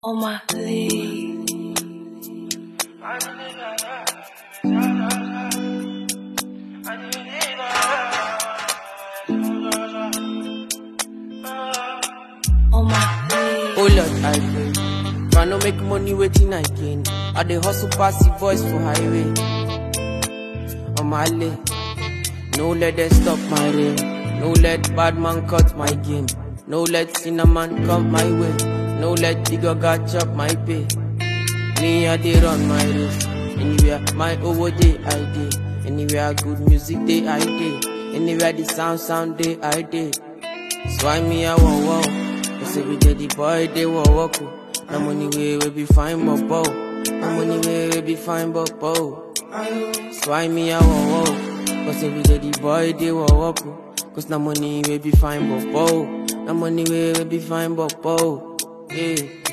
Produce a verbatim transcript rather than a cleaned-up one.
on my league. On my league. Oh Lord, I pray. Try no make money waiting I gain. I dey hustle pass the voice for highway. On my lane. No let them stop my rain. No let bad man cut my game. No let cinnamon come my way. No let digger chop my pay. Me I dey run my race. Anywhere my over day I dey. Anywhere good music day I dey. Anywhere the sound sound day I dey. So I me I want wow. Cause every day the boy they want walk. No money way we be fine but bow. No money way we be fine but bow. So I me I want wow. Cause every day the boy they want walk. Cause no money we be fine but bow. No money we be fine but bow. Yeah.